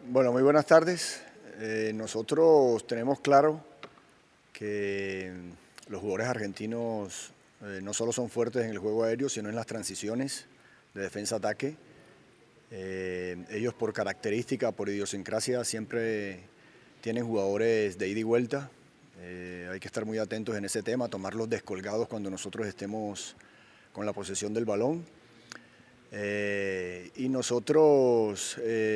Bueno, muy buenas tardes. Nosotros tenemos claro que los jugadores argentinos no solo son fuertes en el juego aéreo, sino en las transiciones de defensa-ataque. Ellos por característica, por idiosincrasia, siempre tienen jugadores de ida y vuelta. Hay que estar muy atentos en ese tema, tomarlos descolgados cuando nosotros estemos con la posesión del balón. Y nosotros,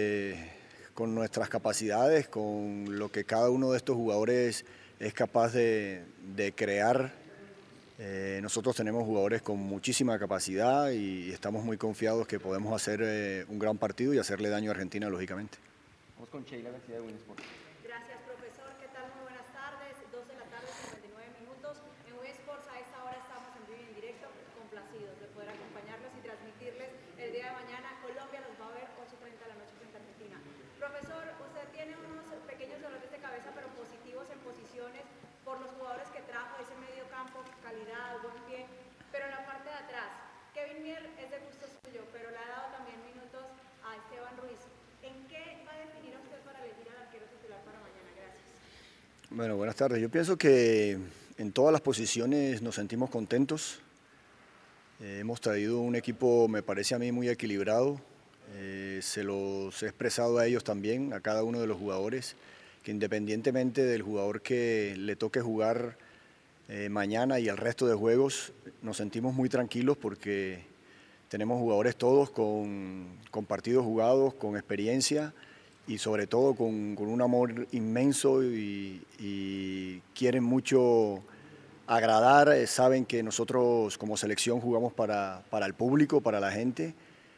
con nuestras capacidades, con lo que cada uno de estos jugadores es capaz de crear, nosotros tenemos jugadores con muchísima capacidad y estamos muy confiados que podemos hacer un gran partido y hacerle daño a Argentina, lógicamente. Vamos con Sheila García de Winsport. Gracias, profesor. ¿Qué tal? Muy buenas tardes. 2 de la tarde, 59 minutos. En Winsports a esta hora estamos en vivo y en directo, complacidos de poder acompañarlos y transmitirles el día de mañana. Colombia los va a ver 8:30 de la noche frente a Argentina. Profesor, usted tiene unos pequeños dolores de cabeza, pero positivos en posiciones por los jugadores que trajo, ese medio campo, calidad, buen pie. Pero en la parte de atrás, Kevin Mier es de gusto suyo, pero le ha dado también minutos a Esteban Ruiz. ¿En qué va a definir a usted para elegir al arquero titular para mañana? Gracias. Bueno, buenas tardes. Yo pienso que en todas las posiciones nos sentimos contentos. Hemos traído un equipo, me parece a mí, muy equilibrado. Se los he expresado a ellos también, a cada uno de los jugadores, que independientemente del jugador que le toque jugar mañana y el resto de juegos, nos sentimos muy tranquilos porque tenemos jugadores todos con partidos jugados, con experiencia y sobre todo con un amor inmenso y quieren mucho agradar, saben que nosotros como selección jugamos para el público, para la gente,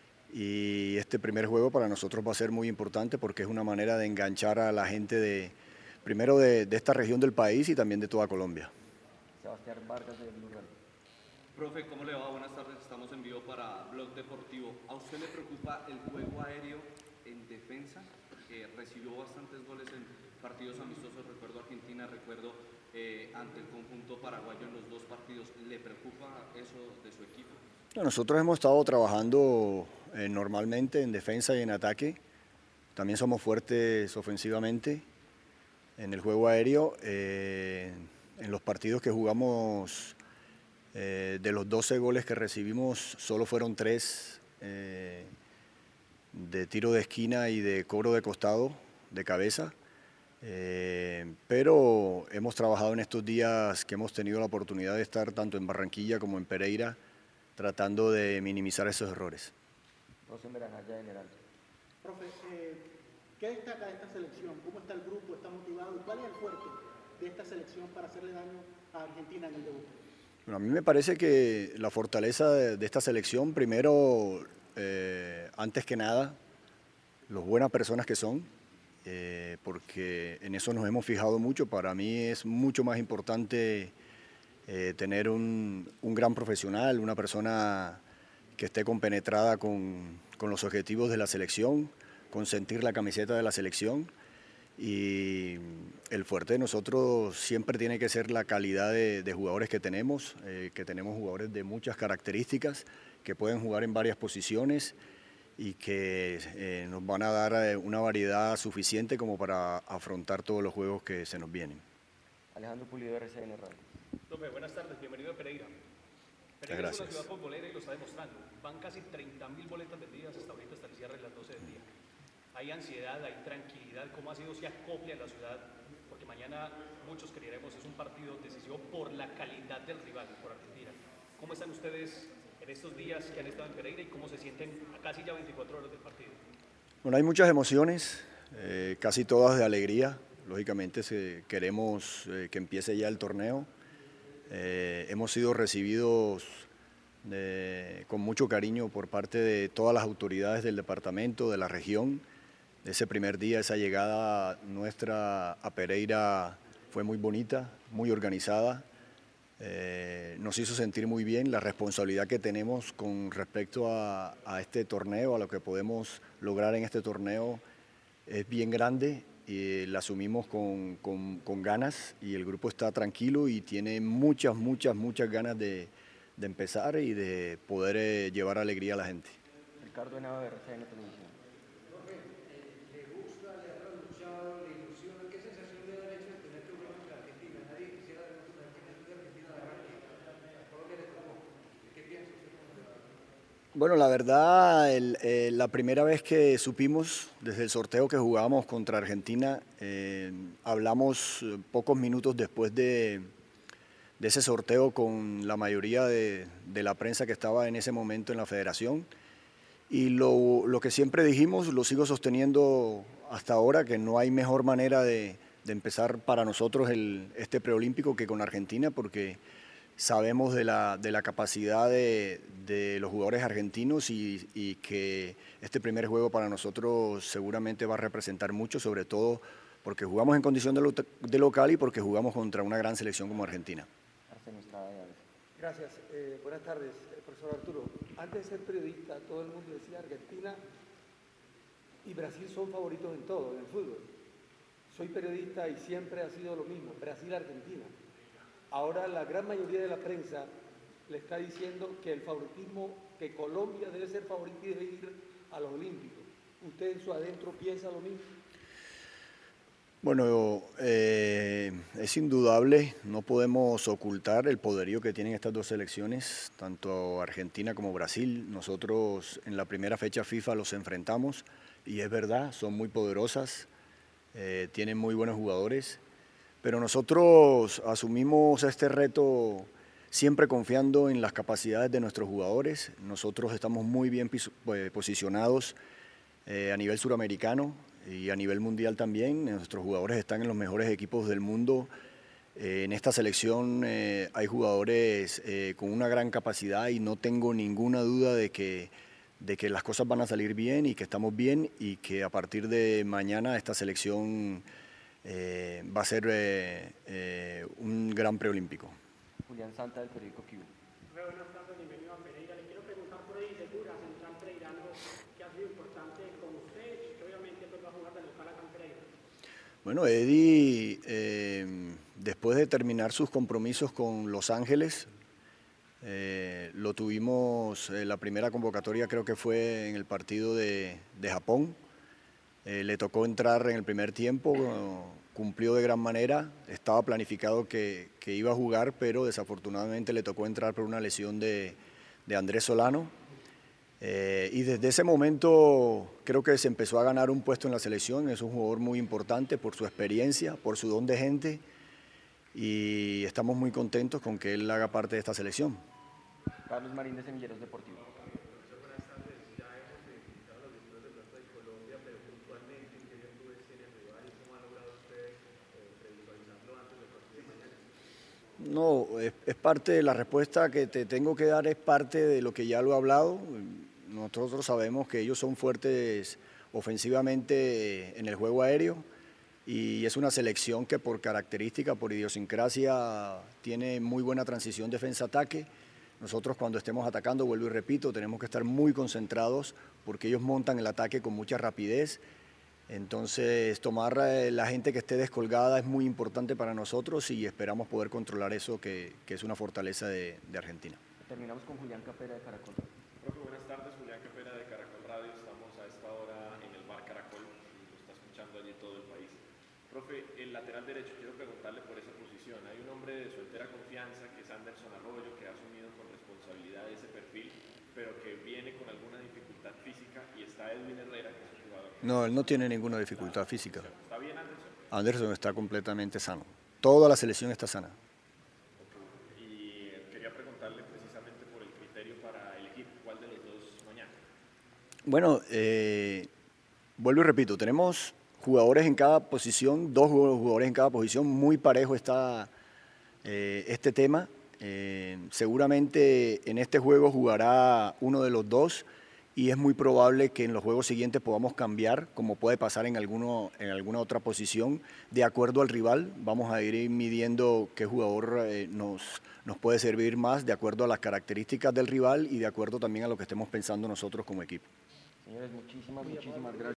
y este primer juego para nosotros va a ser muy importante porque es una manera de enganchar a la gente primero de esta región del país y también de toda Colombia. Sebastián Vargas de Blue Radio. Profe, ¿cómo le va? Buenas tardes, estamos en vivo para Blog Deportivo. ¿A usted le preocupa el juego aéreo en defensa? Recibió bastantes goles en partidos amistosos, recuerdo Argentina, recuerdo ante el conjunto paraguayo en los dos partidos. ¿Le preocupa eso de su equipo? Nosotros hemos estado trabajando normalmente en defensa y en ataque. También somos fuertes ofensivamente en el juego aéreo. En los partidos que jugamos, de los 12 goles que recibimos, solo fueron 3 de tiro de esquina y de cobro de costado, de cabeza. Pero hemos trabajado en estos días que hemos tenido la oportunidad de estar tanto en Barranquilla como en Pereira, tratando de minimizar esos errores. Rocío Meranalla del Heraldo. Profe, ¿qué destaca de esta selección? ¿Cómo está el grupo? ¿Está motivado? ¿Cuál es el fuerte de esta selección para hacerle daño a Argentina en el debut? Bueno, a mí me parece que la fortaleza de esta selección, primero, antes que nada, los buenas personas que son, porque en eso nos hemos fijado mucho. Para mí es mucho más importante tener un gran profesional, una persona que esté compenetrada con los objetivos de la selección, con sentir la camiseta de la selección. Y el fuerte de nosotros siempre tiene que ser la calidad de jugadores que tenemos jugadores de muchas características, que pueden jugar en varias posiciones y que nos van a dar una variedad suficiente como para afrontar todos los juegos que se nos vienen. Alejandro Pulido, RCN Radio. Profe, buenas tardes, bienvenido a Pereira. Pereira es una ciudad futbolera y lo está demostrando. Van casi 30.000 boletas vendidas hasta ahorita, hasta el cierre de las 12 del día. Hay ansiedad, hay tranquilidad. ¿Cómo ha sido ese acople a la ciudad? Porque mañana muchos creeremos es un partido decisivo por la calidad del rival, por Argentina. ¿Cómo están ustedes en estos días que han estado en Pereira y cómo se sienten a casi ya 24 horas del partido? Bueno, hay muchas emociones, casi todas de alegría. Lógicamente queremos que empiece ya el torneo. Hemos sido recibidos con mucho cariño por parte de todas las autoridades del departamento, de la región. Ese primer día, esa llegada nuestra a Pereira fue muy bonita, muy organizada. Nos hizo sentir muy bien la responsabilidad que tenemos con respecto a este torneo, a lo que podemos lograr en este torneo. Es bien grande y la asumimos con ganas, y el grupo está tranquilo y tiene muchas ganas de empezar y de poder llevar alegría a la gente. Ricardo Henao de RCN Televisión. ¿Le gusta, le Bueno, la verdad, la primera vez que supimos, desde el sorteo que jugábamos contra Argentina, hablamos pocos minutos después de ese sorteo con la mayoría de la prensa que estaba en ese momento en la federación. Y lo que siempre dijimos, lo sigo sosteniendo hasta ahora, que no hay mejor manera de empezar para nosotros este preolímpico que con Argentina, porque sabemos de la capacidad de los jugadores argentinos y que este primer juego para nosotros seguramente va a representar mucho, sobre todo porque jugamos en condición de local y porque jugamos contra una gran selección como Argentina. Arsenio Estrada de Aves. Gracias. Buenas tardes, profesor Arturo. Antes de ser periodista, todo el mundo decía Argentina y Brasil son favoritos en todo, en el fútbol. Soy periodista y siempre ha sido lo mismo, Brasil-Argentina. Ahora la gran mayoría de la prensa le está diciendo que el favoritismo, que Colombia debe ser favorita y debe ir a los Olímpicos. ¿Usted en su adentro piensa lo mismo? Bueno, es indudable, no podemos ocultar el poderío que tienen estas dos selecciones, tanto Argentina como Brasil. Nosotros en la primera fecha FIFA los enfrentamos y es verdad, son muy poderosas, tienen muy buenos jugadores. Pero nosotros asumimos este reto siempre confiando en las capacidades de nuestros jugadores. Nosotros estamos muy bien posicionados a nivel suramericano y a nivel mundial también. Nuestros jugadores están en los mejores equipos del mundo. En esta selección hay jugadores con una gran capacidad y no tengo ninguna duda de que las cosas van a salir bien y que estamos bien y que a partir de mañana esta selección va a ser un gran preolímpico. Julián Santa del periódico Kibu. Buenas tardes, bienvenido a Pereira. Le quiero preguntar por ahí, segura, Central Pereirano, que ha sido importante con usted y que obviamente va a jugar de local acá en Pereira. Bueno, Eddie, después de terminar sus compromisos con Los Ángeles, lo tuvimos, la primera convocatoria creo que fue en el partido de Japón. Le tocó entrar en el primer tiempo, cumplió de gran manera, estaba planificado que iba a jugar, pero desafortunadamente le tocó entrar por una lesión de Andrés Solano. Y desde ese momento creo que se empezó a ganar un puesto en la selección, es un jugador muy importante por su experiencia, por su don de gente y estamos muy contentos con que él haga parte de esta selección. Carlos Marín de Semilleros Deportivos. No, es parte de la respuesta que te tengo que dar, es parte de lo que ya lo he hablado. Nosotros sabemos que ellos son fuertes ofensivamente en el juego aéreo y es una selección que por característica, por idiosincrasia, tiene muy buena transición defensa-ataque. Nosotros cuando estemos atacando, vuelvo y repito, tenemos que estar muy concentrados porque ellos montan el ataque con mucha rapidez. Entonces, tomar la gente que esté descolgada es muy importante para nosotros y esperamos poder controlar eso, que es una fortaleza de Argentina. Terminamos con Julián Capera de Caracol. Profe, buenas tardes. Julián Capera de Caracol Radio. Estamos a esta hora en el bar Caracol y lo está escuchando allí todo el país. Profe, el lateral derecho, quiero preguntarle por esa posición. Hay un hombre de su entera confianza que es Anderson Arroyo, que ha asumido con responsabilidad ese perfil, pero que viene con alguna dificultad física, y está Edwin Herrera, que es un jugador. No, él no tiene ninguna dificultad física. ¿Está bien, Anderson? Anderson está completamente sano. Toda la selección está sana. Y quería preguntarle precisamente por el criterio para elegir cuál de los dos mañana. Bueno, vuelvo y repito, tenemos jugadores en cada posición, dos jugadores en cada posición, muy parejo está este tema. Seguramente en este juego jugará uno de los dos y es muy probable que en los juegos siguientes podamos cambiar, como puede pasar en alguna otra posición, de acuerdo al rival. Vamos a ir midiendo qué jugador nos puede servir más de acuerdo a las características del rival y de acuerdo también a lo que estemos pensando nosotros como equipo. Señores, muchísimas gracias.